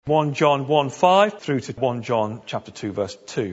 1 John 1:5 through to 1 John chapter 2 verse 2.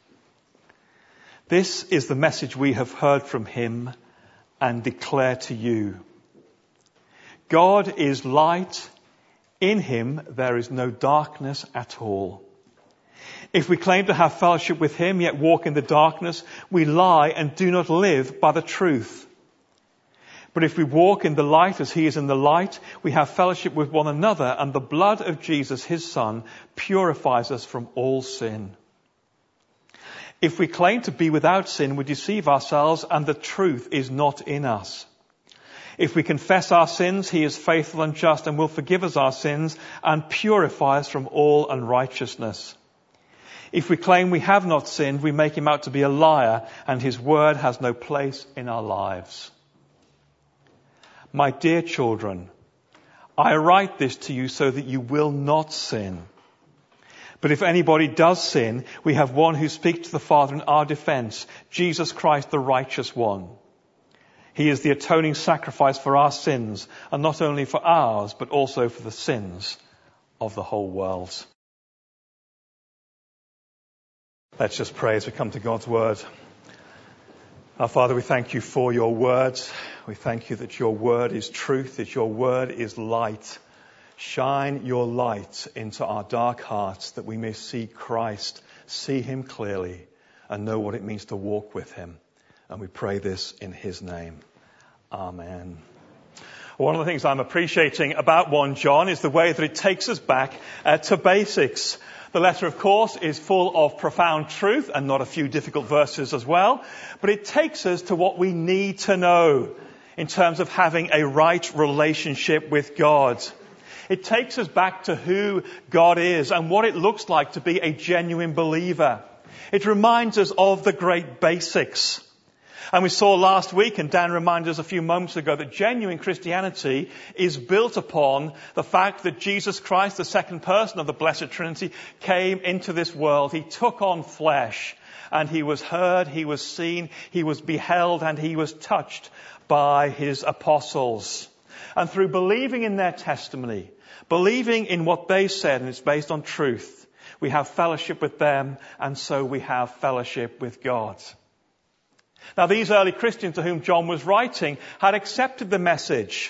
This is the message we have heard from him and declare to you. God is light. In him there is no darkness at all. If we claim to have fellowship with him, yet walk in the darkness, we lie and do not live by the truth. But if we walk in the light as he is in the light, we have fellowship with one another, and the blood of Jesus, his Son, purifies us from all sin. If we claim to be without sin, we deceive ourselves, and the truth is not in us. If we confess our sins, he is faithful and just and will forgive us our sins and purify us from all unrighteousness. If we claim we have not sinned, we make him out to be a liar, and his word has no place in our lives. My dear children, I write this to you so that you will not sin. But if anybody does sin, we have one who speaks to the Father in our defense, Jesus Christ, the righteous one. He is the atoning sacrifice for our sins, and not only for ours, but also for the sins of the whole world. Let's just pray as we come to God's word. Our Father, we thank you for your word. We thank you that your word is truth, that your word is light. Shine your light into our dark hearts that we may see Christ, see him clearly, and know what it means to walk with him. And we pray this in his name. Amen. One of the things I'm appreciating about 1 John is the way that it takes us back to basics. The letter, of course, is full of profound truth and not a few difficult verses as well. But it takes us to what we need to know in terms of having a right relationship with God. It takes us back to who God is and what it looks like to be a genuine believer. It reminds us of the great basics. And we saw last week, and Dan reminded us a few moments ago, that genuine Christianity is built upon the fact that Jesus Christ, the second person of the Blessed Trinity, came into this world. He took on flesh, and he was heard, he was seen, he was beheld, and he was touched by his apostles. And through believing in their testimony, believing in what they said, and it's based on truth, we have fellowship with them, and so we have fellowship with God. Now, these early Christians to whom John was writing had accepted the message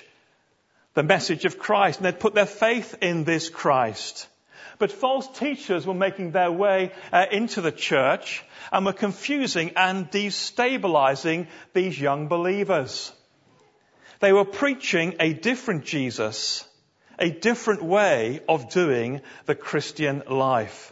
of Christ, and they'd put their faith in this Christ. But false teachers were making their way into the church and were confusing and destabilizing these young believers. They were preaching a different Jesus, a different way of doing the Christian life.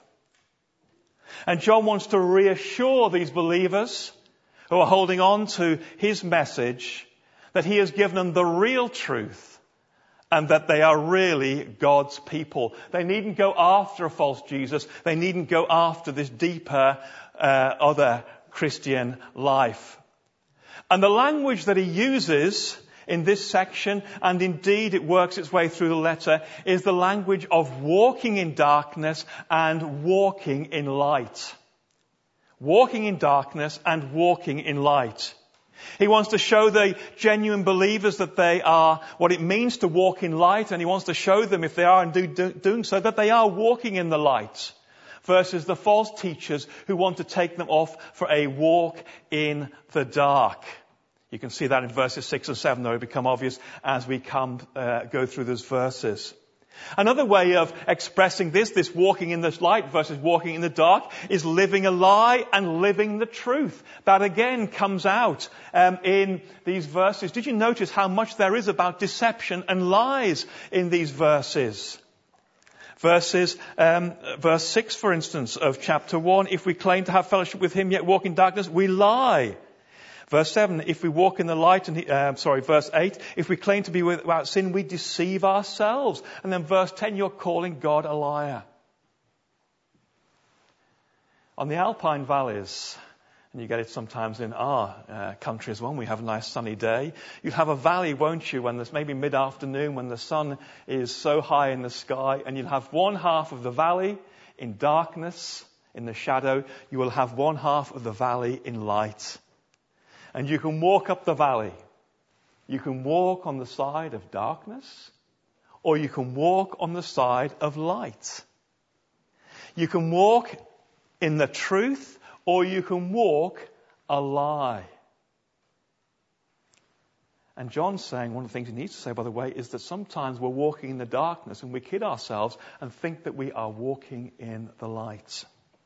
And John wants to reassure these believers who are holding on to his message that he has given them the real truth and that they are really God's people. They needn't go after a false Jesus. They needn't go after this deeper, other Christian life. And the language that he uses in this section, and indeed it works its way through the letter, is the language of walking in darkness and walking in light. Walking in darkness and walking in light. He wants to show the genuine believers that they are, what it means to walk in light, and he wants to show them, if they are doing so, that they are walking in the light, versus the false teachers who want to take them off for a walk in the dark. You can see that in verses 6 and 7, though it become obvious as we go through those verses. Another way of expressing this walking in the light versus walking in the dark, is living a lie and living the truth. That again comes out in these verses. Did you notice how much there is about deception and lies in these verses? Verse 6, for instance, of chapter 1, if we claim to have fellowship with him yet walk in darkness, we lie. Verse 7, if we walk in the light, verse 8, if we claim to be without sin, we deceive ourselves. And then verse 10, you're calling God a liar. On the Alpine valleys, and you get it sometimes in our country as well, we have a nice sunny day, you have a valley, won't you, when there's maybe mid-afternoon, when the sun is so high in the sky, and you'll have one half of the valley in darkness, in the shadow, you will have one half of the valley in light. And you can walk up the valley. You can walk on the side of darkness, or you can walk on the side of light. You can walk in the truth, or you can walk a lie. And John's saying, one of the things he needs to say, by the way, is that sometimes we're walking in the darkness and we kid ourselves and think that we are walking in the light.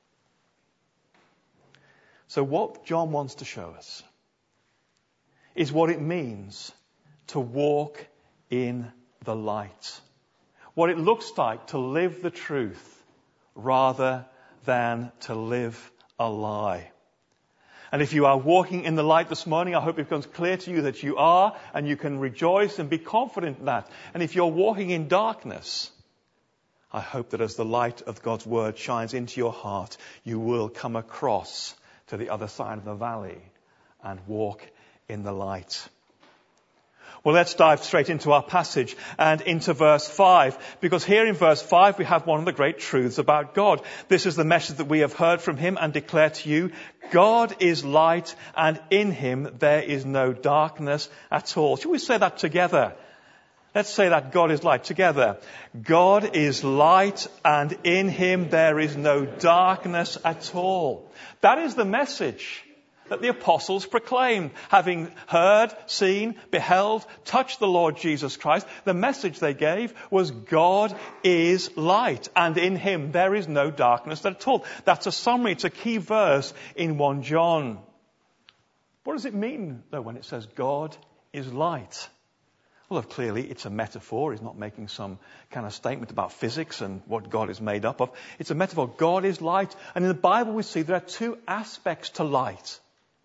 So what John wants to show us is what it means to walk in the light. What it looks like to live the truth rather than to live a lie. And if you are walking in the light this morning, I hope it becomes clear to you that you are, and you can rejoice and be confident in that. And if you're walking in darkness, I hope that as the light of God's word shines into your heart, you will come across to the other side of the valley and walk in the light. Well, let's dive straight into our passage and into verse 5, because here in verse 5 we have one of the great truths about God. This is the message that we have heard from him and declare to you. God is light, and in him there is no darkness at all. Shall we say that together? Let's say that God is light together. God is light, and in him there is no darkness at all. That is the message that the apostles proclaimed, having heard, seen, beheld, touched the Lord Jesus Christ. The message they gave was God is light, and in him there is no darkness at all. That's a summary, it's a key verse in 1 John. What does it mean, though, when it says God is light? Well, clearly it's a metaphor. He's not making some kind of statement about physics and what God is made up of. It's a metaphor. God is light. And in the Bible we see there are two aspects to light.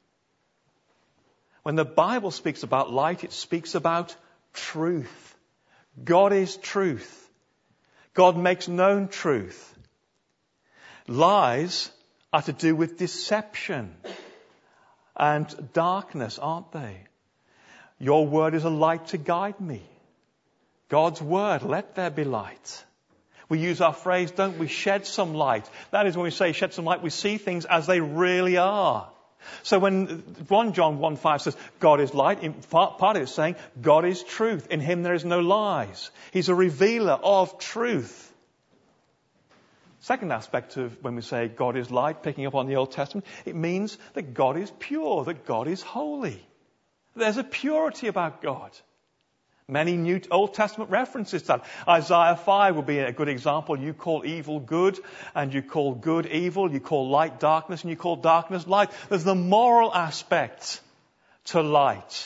When the Bible speaks about light, it speaks about truth. God is truth. God makes known truth. Lies are to do with deception and darkness, aren't they? Your word is a light to guide me. God's word, let there be light. We use our phrase, don't we, shed some light. That is when we say shed some light, we see things as they really are. So when 1 John 1:5 says God is light, part of it is saying God is truth. In him there is no lies. He's a revealer of truth. Second aspect of when we say God is light, picking up on the Old Testament, it means that God is pure, that God is holy. There's a purity about God. Many New Old Testament references to that. Isaiah 5 would be a good example. You call evil good, and you call good evil. You call light darkness, and you call darkness light. There's the moral aspect to light.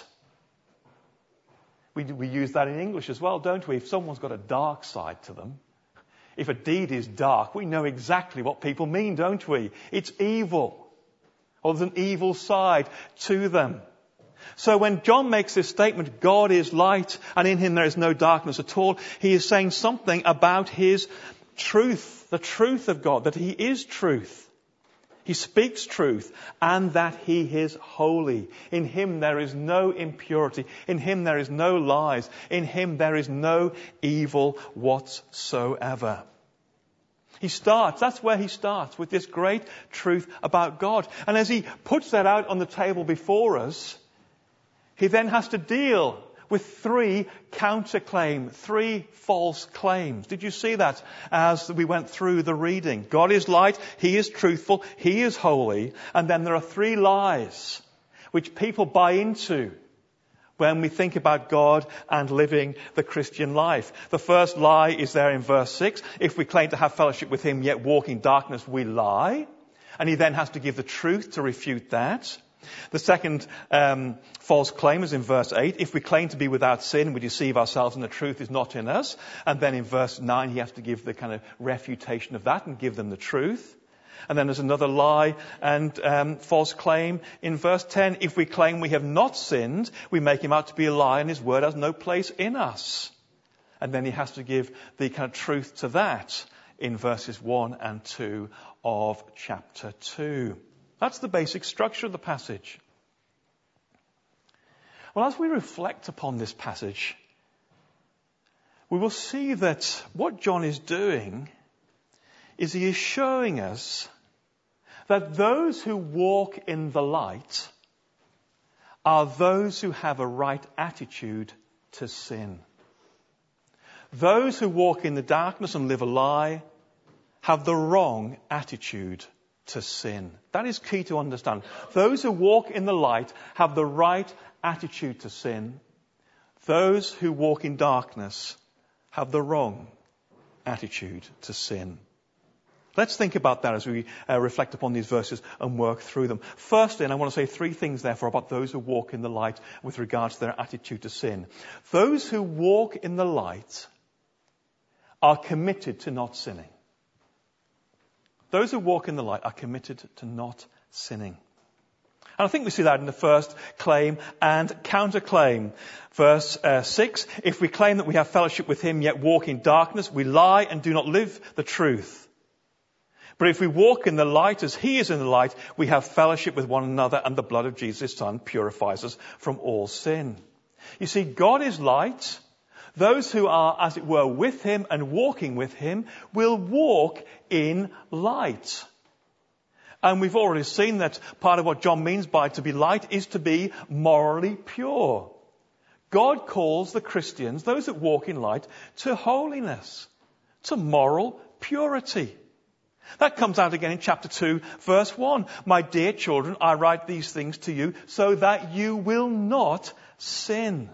We use that in English as well, don't we? If someone's got a dark side to them, if a deed is dark, we know exactly what people mean, don't we? It's evil. Or there's an evil side to them. So when John makes this statement, God is light and in him there is no darkness at all, he is saying something about his truth, the truth of God, that he is truth. He speaks truth and that he is holy. In him there is no impurity. In him there is no lies. In him there is no evil whatsoever. That's where he starts, with this great truth about God. And as he puts that out on the table before us, he then has to deal with three counterclaims, three false claims. Did you see that as we went through the reading? God is light, he is truthful, he is holy, and then there are three lies which people buy into when we think about God and living the Christian life. The first lie is there in verse 6. If we claim to have fellowship with him yet walk in darkness, we lie. And he then has to give the truth to refute that. The second false claim is in verse 8. If we claim to be without sin, we deceive ourselves and the truth is not in us. And then in verse 9, he has to give the kind of refutation of that and give them the truth. And then there's another lie and false claim in verse 10. If we claim we have not sinned, we make him out to be a liar and his word has no place in us. And then he has to give the kind of truth to that in verses 1 and 2 of chapter 2. That's the basic structure of the passage. Well, as we reflect upon this passage, we will see that what John is doing is he is showing us that those who walk in the light are those who have a right attitude to sin. Those who walk in the darkness and live a lie have the wrong attitude to sin. That is key to understand. Those who walk in the light have the right attitude to sin. Those who walk in darkness have the wrong attitude to sin. Let's think about that as we reflect upon these verses and work through them. Firstly, and I want to say three things therefore about those who walk in the light with regards to their attitude to sin. Those who walk in the light are committed to not sinning. Those who walk in the light are committed to not sinning. And I think we see that in the first claim and counterclaim. Verse 6, if we claim that we have fellowship with him yet walk in darkness, we lie and do not live the truth. But if we walk in the light as he is in the light, we have fellowship with one another, and the blood of Jesus, his Son, purifies us from all sin. You see, God is light. Those who are, as it were, with him and walking with him will walk in light. And we've already seen that part of what John means by to be light is to be morally pure. God calls the Christians, those that walk in light, to holiness, to moral purity. That comes out again in chapter 2, verse 1. My dear children, I write these things to you so that you will not sin.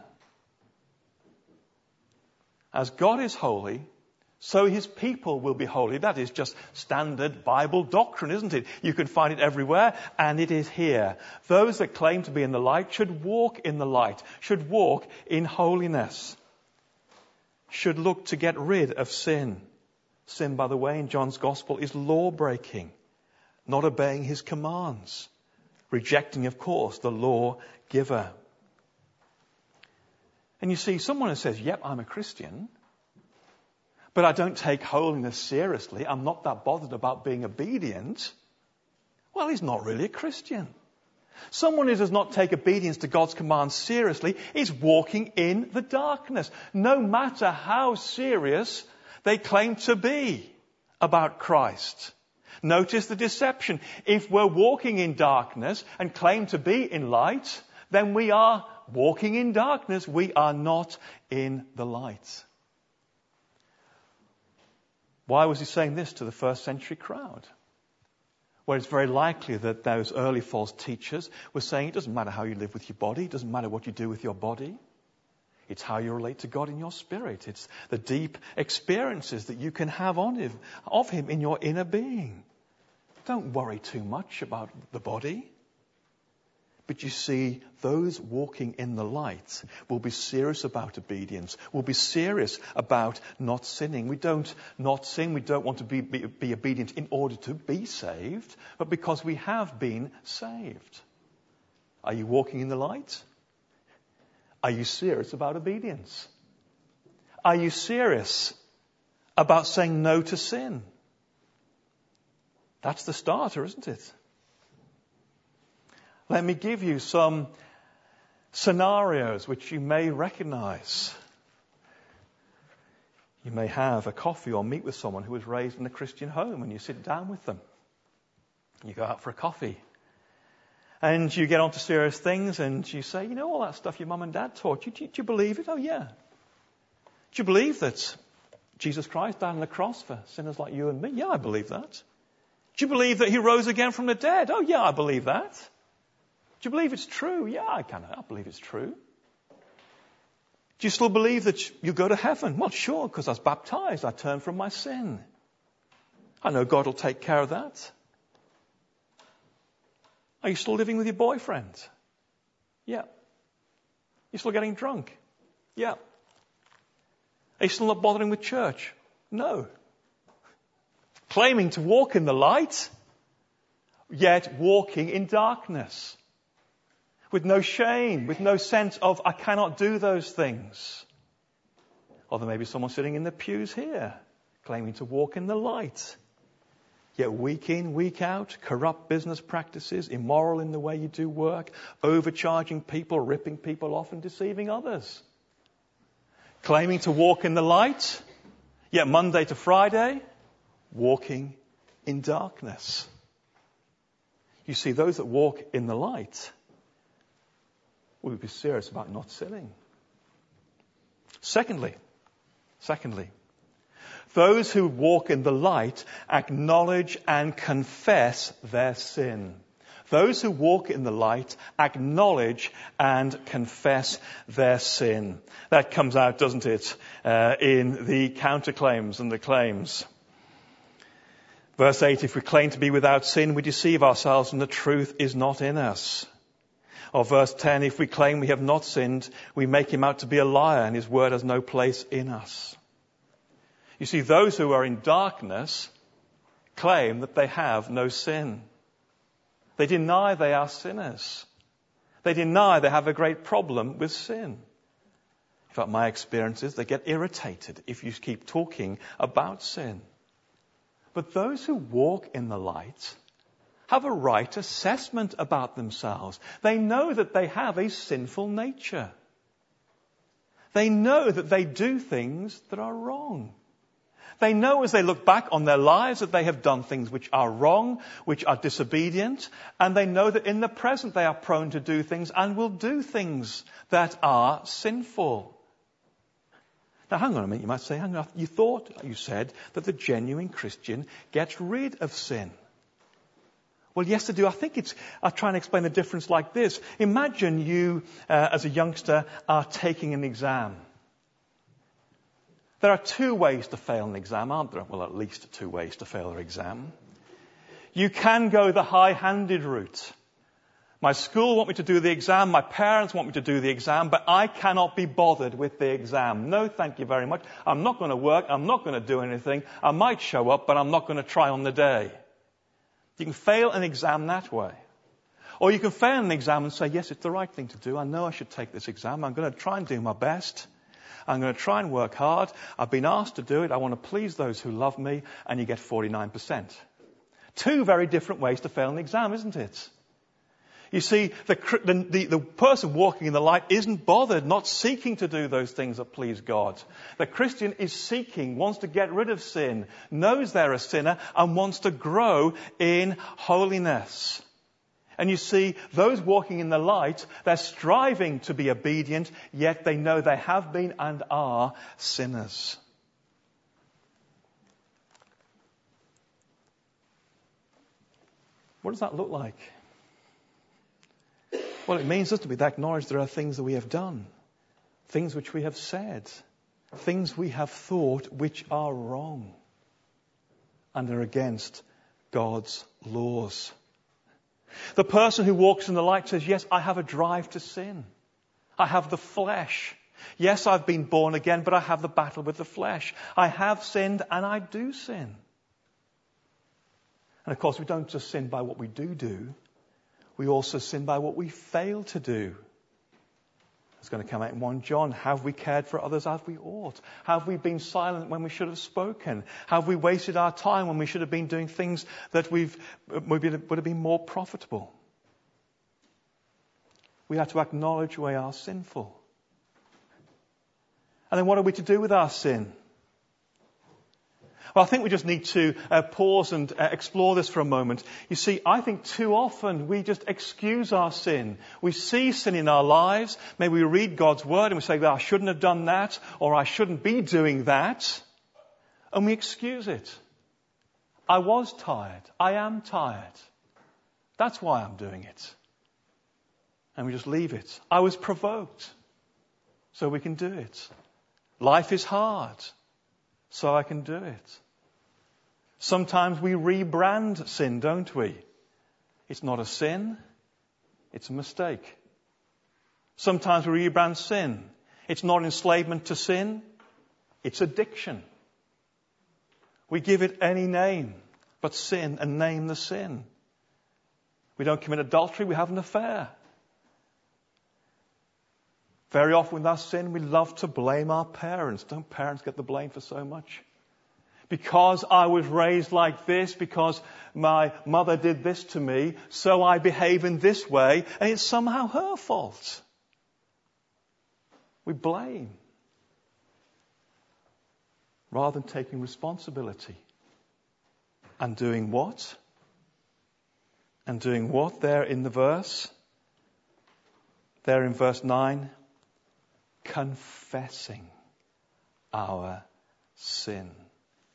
As God is holy, so his people will be holy. That is just standard Bible doctrine, isn't it? You can find it everywhere, and it is here. Those that claim to be in the light should walk in the light, should walk in holiness, should look to get rid of sin. Sin, by the way, in John's Gospel is law-breaking, not obeying his commands, rejecting, of course, the law-giver. And you see, someone who says, yep, I'm a Christian, but I don't take holiness seriously, I'm not that bothered about being obedient, well, he's not really a Christian. Someone who does not take obedience to God's commands seriously is walking in the darkness, no matter how serious they claim to be about Christ. Notice the deception. If we're walking in darkness and claim to be in light, then we are walking in darkness. We are not in the light. Why was he saying this to the first century crowd? Well, it's very likely that those early false teachers were saying it doesn't matter how you live with your body, it doesn't matter what you do with your body. It's how you relate to God in your spirit. It's the deep experiences that you can have of him in your inner being. Don't worry too much about the body. But you see, those walking in the light will be serious about obedience, will be serious about not sinning. We don't not sin, we don't want to be obedient in order to be saved, but because we have been saved. Are you walking in the light? Are you serious about obedience? Are you serious about saying no to sin? That's the starter, isn't it? Let me give you some scenarios which you may recognize. You may have a coffee or meet with someone who was raised in a Christian home, and you sit down with them. You go out for a coffee. And you get on to serious things and you say, you know all that stuff your mum and dad taught you, do you believe it? Oh yeah. Do you believe that Jesus Christ died on the cross for sinners like you and me? Yeah, I believe that. Do you believe that he rose again from the dead? Oh yeah, I believe that. Do you believe it's true? Yeah, I believe it's true. Do you still believe that you go to heaven? Well, sure, because I was baptized. I turned from my sin. I know God will take care of that. Are you still living with your boyfriend? Yeah. You still getting drunk? Yeah. Are you still not bothering with church? No. Claiming to walk in the light, yet walking in darkness. With no shame, with no sense of, I cannot do those things. Or there may be someone sitting in the pews here, claiming to walk in the light. Yet week in, week out, corrupt business practices, immoral in the way you do work, overcharging people, ripping people off and deceiving others. Claiming to walk in the light, yet Monday to Friday, walking in darkness. You see, those that walk in the light will be serious about not sinning. Secondly, Those who walk in the light acknowledge and confess their sin. Those who walk in the light acknowledge and confess their sin. That comes out, doesn't it, in the counterclaims and the claims. Verse 8, if we claim to be without sin, we deceive ourselves and the truth is not in us. Or verse 10, if we claim we have not sinned, we make him out to be a liar and his word has no place in us. You see, those who are in darkness claim that they have no sin. They deny they are sinners. They deny they have a great problem with sin. In fact, my experience is they get irritated if you keep talking about sin. But those who walk in the light have a right assessment about themselves. They know that they have a sinful nature. They know that they do things that are wrong. They know as they look back on their lives that they have done things which are wrong, which are disobedient, and they know that in the present they are prone to do things and will do things that are sinful. Now hang on a minute, you might say, hang on, you said that the genuine Christian gets rid of sin. Well, yes, they do. I'll try and explain the difference like this. Imagine you, as a youngster, are taking an exam. There are two ways to fail an exam, aren't there? Well, at least two ways to fail an exam. You can go the high-handed route. My school want me to do the exam, my parents want me to do the exam, but I cannot be bothered with the exam. No, thank you very much. I'm not going to work, I'm not going to do anything. I might show up, but I'm not going to try on the day. You can fail an exam that way. Or you can fail an exam and say, yes, it's the right thing to do. I know I should take this exam. I'm going to try and do my best. I'm going to try and work hard. I've been asked to do it. I want to please those who love me. And you get 49%. Two very different ways to fail an exam, isn't it? You see, the person walking in the light isn't bothered, not seeking to do those things that please God. The Christian is seeking, wants to get rid of sin, knows they're a sinner, and wants to grow in holiness. And you see, those walking in the light, they're striving to be obedient, yet they know they have been and are sinners. What does that look like? Well, it means us to be acknowledged there are things that we have done, things which we have said, things we have thought which are wrong and are against God's laws. The person who walks in the light says, yes, I have a drive to sin. I have the flesh. Yes, I've been born again, but I have the battle with the flesh. I have sinned and I do sin. And of course, we don't just sin by what we do. We also sin by what we fail to do. It's going to come out in 1 John. Have we cared for others as we ought? Have we been silent when we should have spoken? Have we wasted our time when we should have been doing things that would have been more profitable? We have to acknowledge we are sinful. And then what are we to do with our sin? Well, I think we just need to pause and explore this for a moment. You see, I think too often we just excuse our sin. We see sin in our lives. Maybe we read God's word and we say, well, I shouldn't have done that, or I shouldn't be doing that. And we excuse it. I was tired. I am tired. That's why I'm doing it. And we just leave it. I was provoked, so we can do it. Life is hard, so I can do it. Sometimes we rebrand sin, don't we? It's not a sin, it's a mistake. Sometimes we rebrand sin. It's not enslavement to sin, it's addiction. We give it any name but sin and name the sin. We don't commit adultery, we have an affair. Very often with our sin, we love to blame our parents. Don't parents get the blame for so much? Because I was raised like this, because my mother did this to me, so I behave in this way, and it's somehow her fault. We blame rather than taking responsibility. And doing what? And doing what there in the verse? There in verse 9, confessing our sin.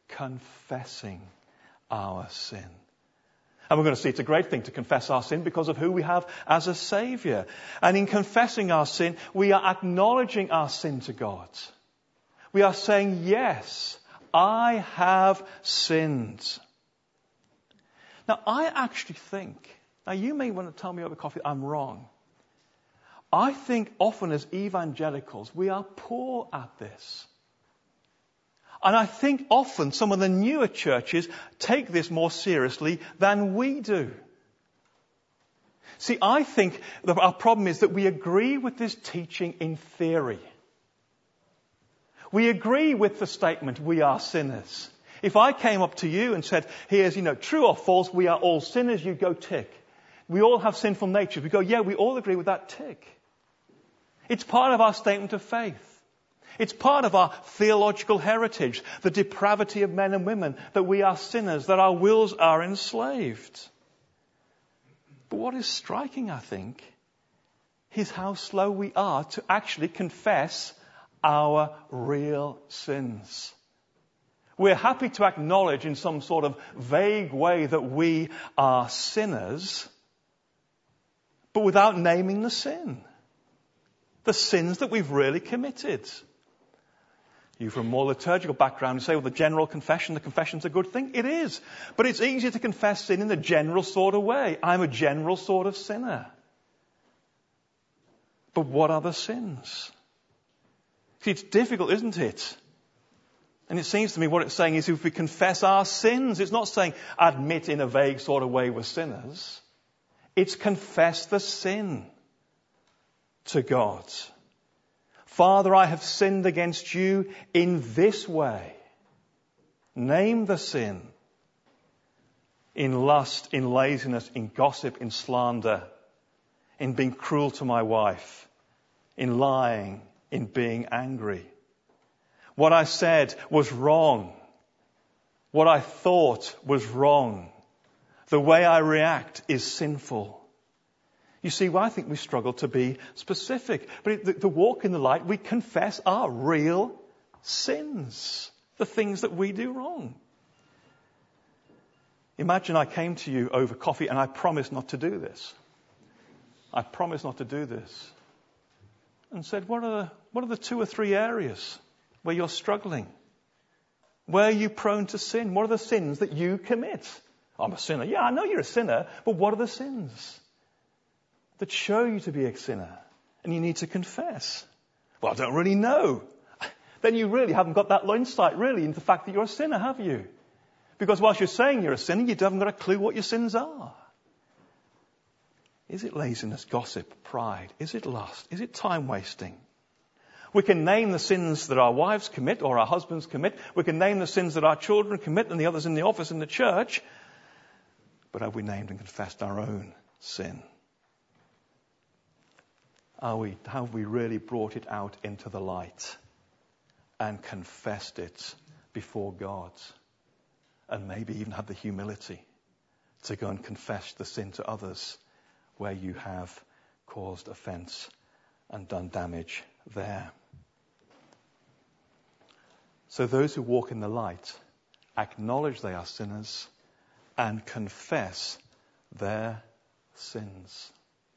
confessing our sin. And we're going to see it's a great thing to confess our sin because of who we have as a Saviour. And in confessing our sin, we are acknowledging our sin to God. We are saying, yes, I have sinned. Now, I actually think, now you may want to tell me over coffee I'm wrong. I think often as evangelicals, we are poor at this. And I think often some of the newer churches take this more seriously than we do. See, I think that our problem is that we agree with this teaching in theory. We agree with the statement, we are sinners. If I came up to you and said, here's, true or false, we are all sinners, you go tick. We all have sinful nature. We go, yeah, we all agree with that tick. It's part of our statement of faith. It's part of our theological heritage, the depravity of men and women, that we are sinners, that our wills are enslaved. But what is striking, I think, is how slow we are to actually confess our real sins. We're happy to acknowledge in some sort of vague way that we are sinners, but without naming the sin. The sins that we've really committed. You from a more liturgical background, you say, well, the confession's a good thing. It is. But it's easier to confess sin in the general sort of way. I'm a general sort of sinner. But what are the sins? See, it's difficult, isn't it? And it seems to me what it's saying is if we confess our sins, it's not saying admit in a vague sort of way we're sinners. It's confess the sin to God. Father, I have sinned against you in this way. Name the sin. In lust, in laziness, in gossip, in slander, in being cruel to my wife, in lying, in being angry. What I said was wrong. What I thought was wrong. The way I react is sinful. You see, well, I think we struggle to be specific. But the walk in the light, we confess our real sins. The things that we do wrong. Imagine I came to you over coffee and I promised not to do this. I promised not to do this. And said, what are the 2 or 3 areas where you're struggling? Where are you prone to sin? What are the sins that you commit? I'm a sinner. Yeah, I know you're a sinner, but what are the sins that show you to be a sinner and you need to confess? Well, I don't really know. Then you really haven't got that insight really into the fact that you're a sinner, have you? Because whilst you're saying you're a sinner, you haven't got a clue what your sins are. Is it laziness, gossip, pride? Is it lust? Is it time wasting? We can name the sins that our wives commit or our husbands commit. We can name the sins that our children commit and the others in the office, in the church. But have we named and confessed our own sin? Have we really brought it out into the light and confessed it before God? And maybe even had the humility to go and confess the sin to others where you have caused offence and done damage there. So those who walk in the light acknowledge they are sinners and confess their sins.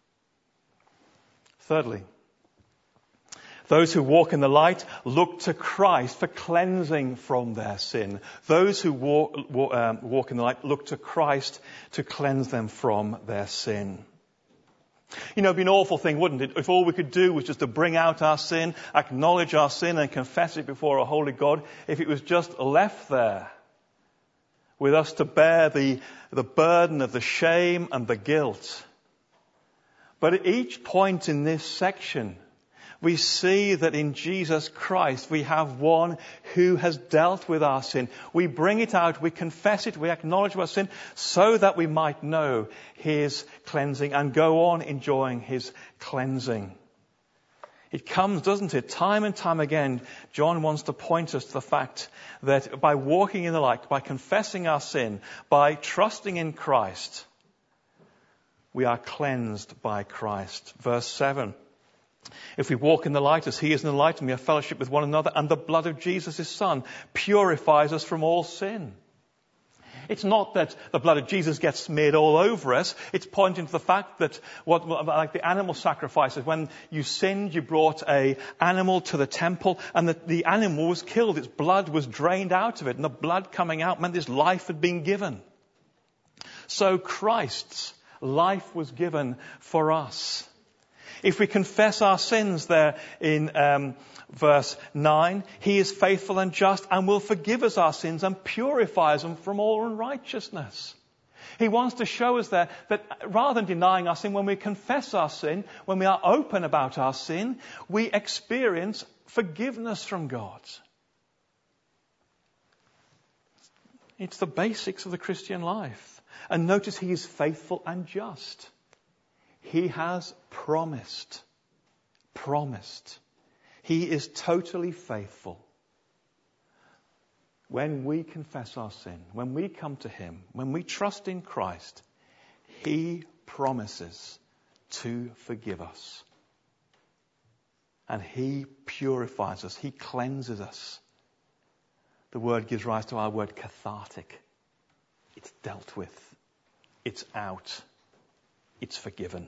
Thirdly, those who walk in the light look to Christ for cleansing from their sin. Those who walk in the light look to Christ to cleanse them from their sin. It'd be an awful thing, wouldn't it, if all we could do was just to bring out our sin, acknowledge our sin and confess it before a holy God, if it was just left there with us to bear the burden of the shame and the guilt. But at each point in this section, we see that in Jesus Christ we have one who has dealt with our sin. We bring it out, we confess it, we acknowledge our sin so that we might know his cleansing and go on enjoying his cleansing. It comes, doesn't it? Time and time again, John wants to point us to the fact that by walking in the light, by confessing our sin, by trusting in Christ, we are cleansed by Christ. Verse 7. If we walk in the light as he is in the light, and we have fellowship with one another, and the blood of Jesus, his son, purifies us from all sin. It's not that the blood of Jesus gets smeared all over us. It's pointing to the fact that, like the animal sacrifices, when you sinned, you brought an animal to the temple, and the animal was killed. Its blood was drained out of it, and the blood coming out meant this life had been given. So Christ's life was given for us. If we confess our sins there in verse 9, he is faithful and just and will forgive us our sins and purify us from all unrighteousness. He wants to show us there that rather than denying our sin, when we confess our sin, when we are open about our sin, we experience forgiveness from God. It's the basics of the Christian life. And notice he is faithful and just. He has promised. He is totally faithful. When we confess our sin, when we come to him, when we trust in Christ, he promises to forgive us. And he purifies us. He cleanses us. The word gives rise to our word cathartic. It's dealt with. It's out. It's forgiven.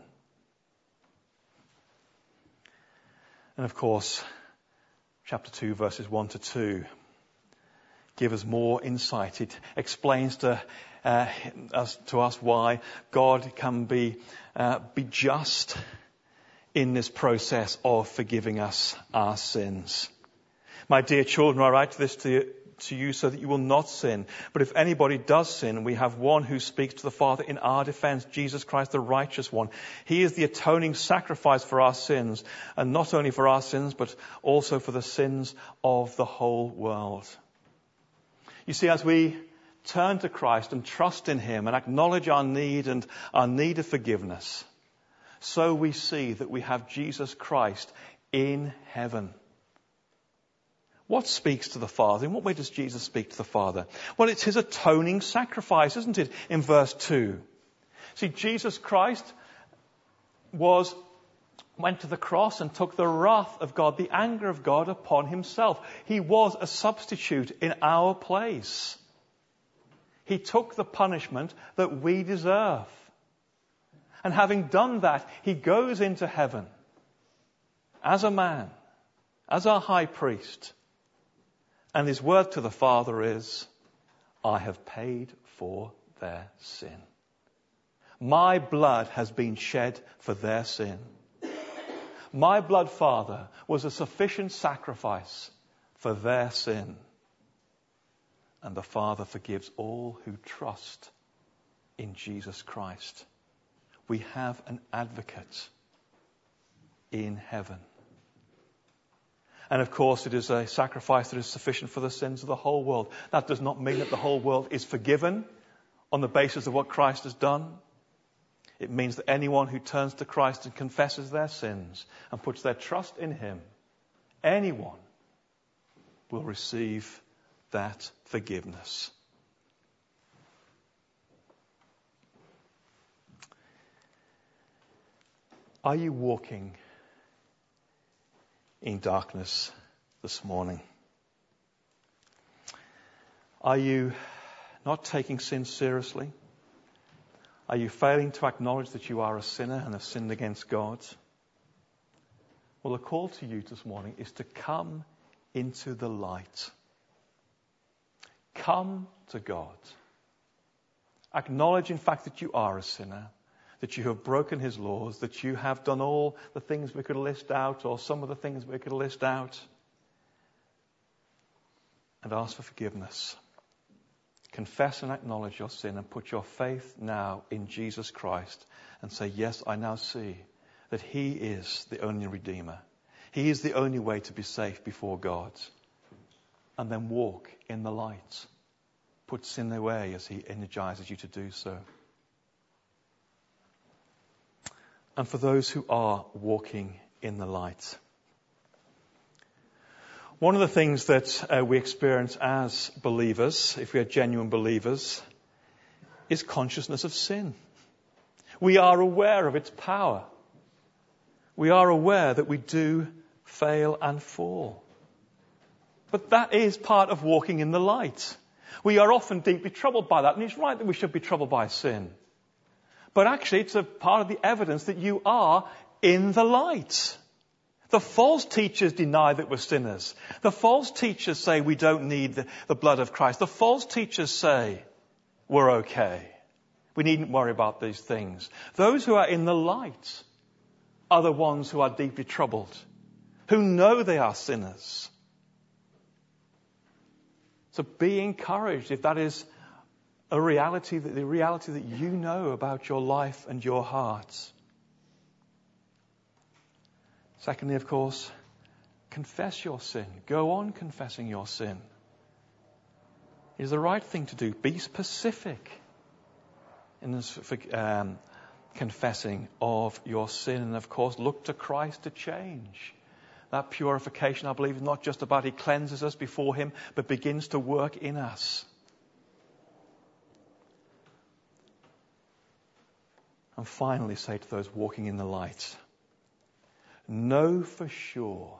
And of course, chapter 2, verses 1 to 2 give us more insight. It explains to us why God can be just in this process of forgiving us our sins. My dear children, I write this to you so that you will not sin. But if anybody does sin, we have one who speaks to the Father in our defense, Jesus Christ, the righteous one. He is the atoning sacrifice for our sins, and not only for our sins, but also for the sins of the whole world. You see, as we turn to Christ and trust in him and acknowledge our need and our need of forgiveness, so we see that we have Jesus Christ in heaven. What speaks to the Father? In what way does Jesus speak to the Father? Well, it's his atoning sacrifice, isn't it? In verse 2. See, Jesus Christ went to the cross and took the wrath of God, the anger of God upon himself. He was a substitute in our place. He took the punishment that we deserve. And having done that, he goes into heaven as a man, as our high priest. And his word to the Father is, I have paid for their sin. My blood has been shed for their sin. My blood, Father, was a sufficient sacrifice for their sin. And the Father forgives all who trust in Jesus Christ. We have an advocate in heaven. And of course, it is a sacrifice that is sufficient for the sins of the whole world. That does not mean that the whole world is forgiven on the basis of what Christ has done. It means that anyone who turns to Christ and confesses their sins and puts their trust in him, anyone will receive that forgiveness. Are you walking in darkness this morning? Are you not taking sin seriously? Are you failing to acknowledge that you are a sinner and have sinned against God? Well, the call to you this morning is to come into the light. Come to God. Acknowledge, in fact, that you are a sinner, that you have broken his laws, that you have done all the things we could list out, or some of the things we could list out, and ask for forgiveness. Confess and acknowledge your sin and put your faith now in Jesus Christ and say, yes, I now see that he is the only Redeemer. He is the only way to be safe before God. And then walk in the light. Put sin away as he energizes you to do so. And for those who are walking in the light, one of the things that we experience as believers, if we are genuine believers, is consciousness of sin. We are aware of its power. We are aware that we do fail and fall. But that is part of walking in the light. We are often deeply troubled by that, and it's right that we should be troubled by sin. But actually, it's a part of the evidence that you are in the light. The false teachers deny that we're sinners. The false teachers say we don't need the blood of Christ. The false teachers say we're okay. We needn't worry about these things. Those who are in the light are the ones who are deeply troubled, who know they are sinners. So be encouraged if that is the reality that you know about your life and your heart. Secondly, of course, confess your sin. Go on confessing your sin. It is the right thing to do. Be specific in this confessing of your sin. And of course, look to Christ to change. That purification, I believe, is not just about He cleanses us before Him, but begins to work in us. And finally, say to those walking in the light, know for sure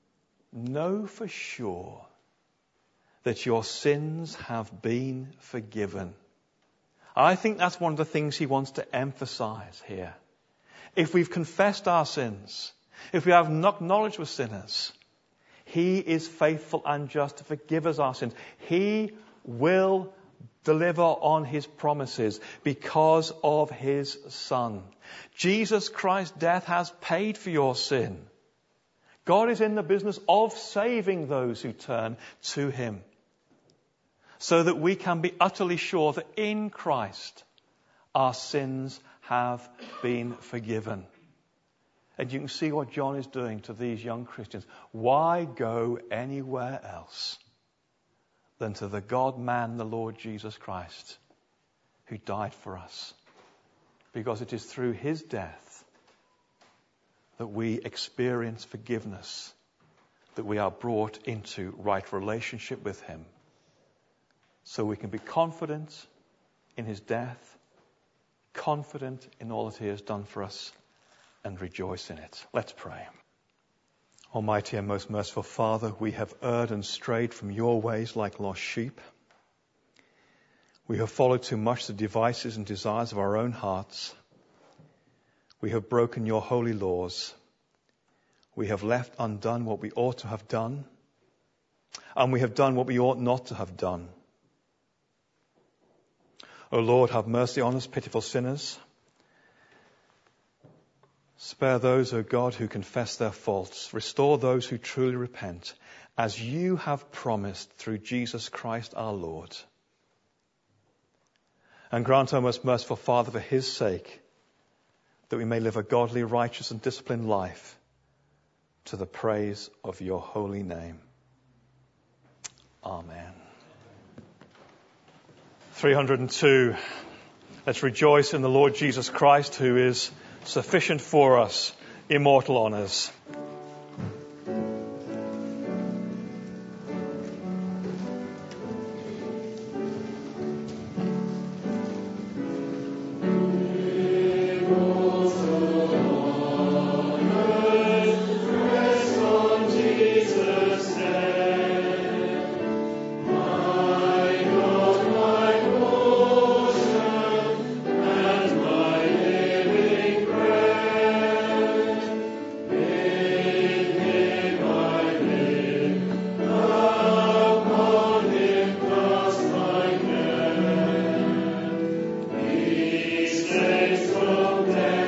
that your sins have been forgiven. I think that's one of the things he wants to emphasize here. If we've confessed our sins, if we have knowledge we're sinners, He is faithful and just to forgive us our sins. He will deliver on His promises because of His Son. Jesus Christ's death has paid for your sin. God is in the business of saving those who turn to Him, so that we can be utterly sure that in Christ our sins have been forgiven. And you can see what John is doing to these young Christians. Why go anywhere else than to the God-man, the Lord Jesus Christ, who died for us? Because it is through His death that we experience forgiveness, that we are brought into right relationship with Him. So we can be confident in His death, confident in all that He has done for us, and rejoice in it. Let's pray. Almighty and most merciful Father, we have erred and strayed from your ways like lost sheep. We have followed too much the devices and desires of our own hearts. We have broken your holy laws. We have left undone what we ought to have done, and we have done what we ought not to have done. O Lord, have mercy on us, pitiful sinners. Spare those, O God, who confess their faults. Restore those who truly repent, as you have promised through Jesus Christ our Lord. And grant, O most merciful Father, for His sake, that we may live a godly, righteous and disciplined life to the praise of your holy name. Amen. 302. Let's rejoice in the Lord Jesus Christ, who is sufficient for us, immortal honours. From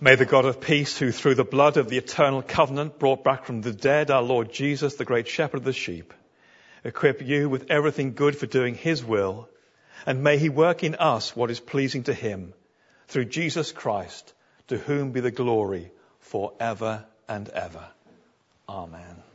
May the God of peace, who through the blood of the eternal covenant brought back from the dead our Lord Jesus, the great shepherd of the sheep, equip you with everything good for doing his will, and may he work in us what is pleasing to him, through Jesus Christ, to whom be the glory forever and ever. Amen.